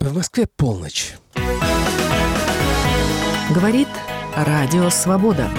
В Москве полночь. Говорит Радио Свобода.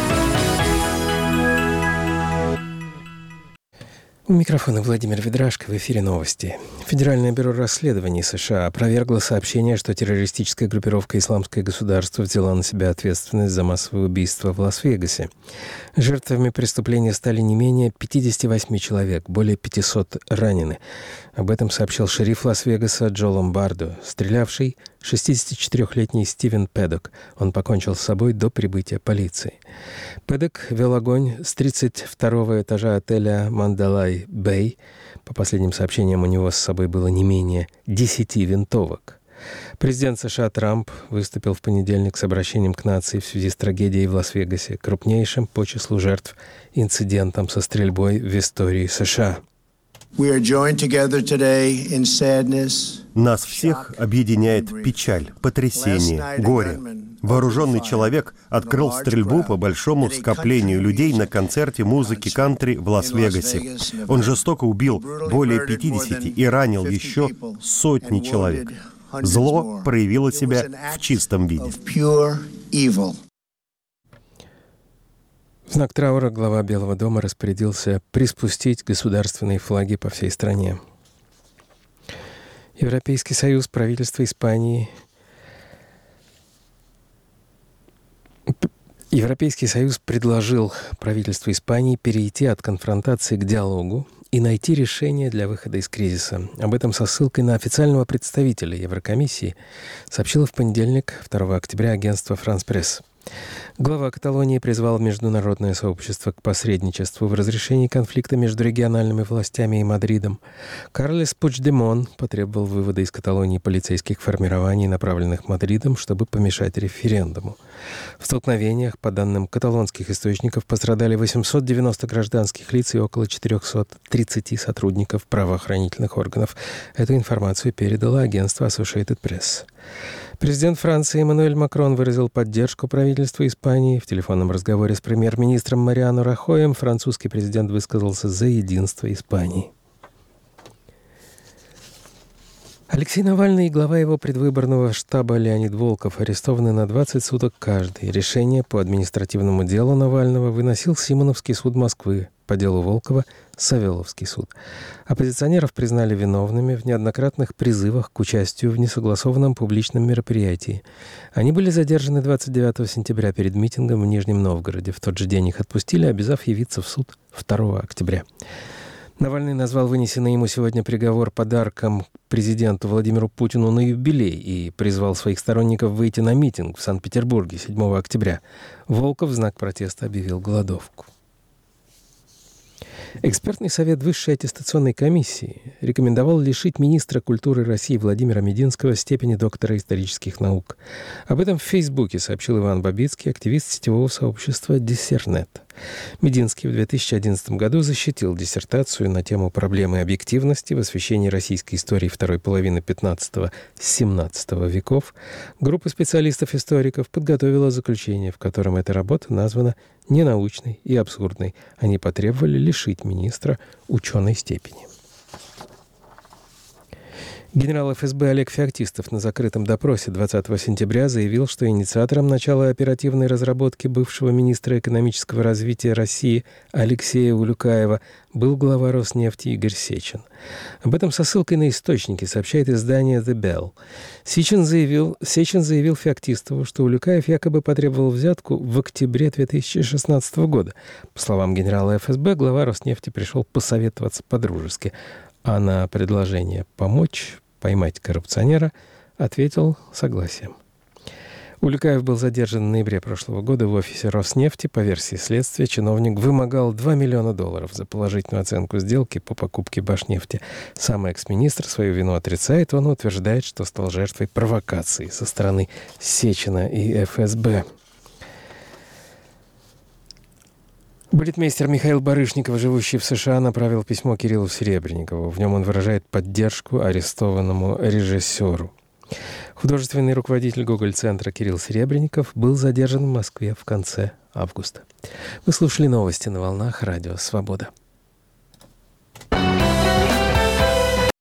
У микрофона Владимир Ведрашко, в эфире новости. Федеральное бюро расследований США опровергло сообщение, что террористическая группировка «Исламское государство» взяла на себя ответственность за массовое убийство в Лас-Вегасе. Жертвами преступления стали не менее 58 человек, более 500 ранены. Об этом сообщил шериф Лас-Вегаса Джо Ломбардо, стрелявший 64-летний Стивен Пэддок. Он покончил с собой до прибытия полиции. Пэддок вел огонь с 32-го этажа отеля «Мандалай Бэй». По последним сообщениям, у него с собой было не менее 10 винтовок. Президент США Трамп выступил в понедельник с обращением к нации в связи с трагедией в Лас-Вегасе, крупнейшим по числу жертв инцидентом со стрельбой в истории США. Нас всех объединяет печаль, потрясение, горе. Вооруженный человек открыл стрельбу по большому скоплению людей на концерте музыки кантри в Лас-Вегасе. Он жестоко убил более 50 и ранил еще сотни человек. Зло проявило себя в чистом виде. В знак траура глава Белого дома распорядился приспустить государственные флаги по всей стране. Европейский союз, правительство Испании... Европейский союз предложил правительству Испании перейти от конфронтации к диалогу и найти решение для выхода из кризиса. Об этом со ссылкой на официального представителя Еврокомиссии сообщило в понедельник, 2 октября, агентство «Франс Пресс». Глава Каталонии призвал международное сообщество к посредничеству в разрешении конфликта между региональными властями и Мадридом. Карлес Пучдемон потребовал вывода из Каталонии полицейских формирований, направленных Мадридом, чтобы помешать референдуму. В столкновениях, по данным каталонских источников, пострадали 890 гражданских лиц и около 430 сотрудников правоохранительных органов. Эту информацию передало агентство Associated Press. Президент Франции Эммануэль Макрон выразил поддержку правительства Испании. В телефонном разговоре с премьер-министром Мариано Рахоем французский президент высказался за единство Испании. Алексей Навальный и глава его предвыборного штаба Леонид Волков арестованы на 20 суток каждый. Решение по административному делу Навального выносил Симоновский суд Москвы, по делу Волкова — Савеловский суд. Оппозиционеров признали виновными в неоднократных призывах к участию в несогласованном публичном мероприятии. Они были задержаны 29 сентября перед митингом в Нижнем Новгороде. В тот же день их отпустили, обязав явиться в суд 2 октября. Навальный назвал вынесенный ему сегодня приговор подарком президенту Владимиру Путину на юбилей и призвал своих сторонников выйти на митинг в Санкт-Петербурге 7 октября. Волков в знак протеста объявил голодовку. Экспертный совет Высшей аттестационной комиссии рекомендовал лишить министра культуры России Владимира Мединского степени доктора исторических наук. Об этом в Фейсбуке сообщил Иван Бабицкий, активист сетевого сообщества «Диссернет». Мединский в 2011 году защитил диссертацию на тему проблемы объективности в освещении российской истории второй половины XV-XVII веков. Группа специалистов-историков подготовила заключение, в котором эта работа названа ненаучной и абсурдной. Они потребовали лишить министра ученой степени. Генерал ФСБ Олег Феоктистов на закрытом допросе 20 сентября заявил, что инициатором начала оперативной разработки бывшего министра экономического развития России Алексея Улюкаева был глава Роснефти Игорь Сечин. Об этом со ссылкой на источники сообщает издание «The Bell». Сечин заявил Феоктистову, что Улюкаев якобы потребовал взятку в октябре 2016 года. По словам генерала ФСБ, глава Роснефти пришел посоветоваться по-дружески, а на предложение помочь поймать коррупционера ответил согласием. Улюкаев был задержан в ноябре прошлого года в офисе Роснефти. По версии следствия, чиновник вымогал $2 миллиона за положительную оценку сделки по покупке Башнефти. Сам экс-министр свою вину отрицает. Он утверждает, что стал жертвой провокации со стороны Сечина и ФСБ. Балетмейстер Михаил Барышников, живущий в США, направил письмо Кириллу Серебренникову. В нем он выражает поддержку арестованному режиссеру. Художественный руководитель Гоголь-центра Кирилл Серебренников был задержан в Москве в конце августа. Вы слушали новости на волнах Радио Свобода.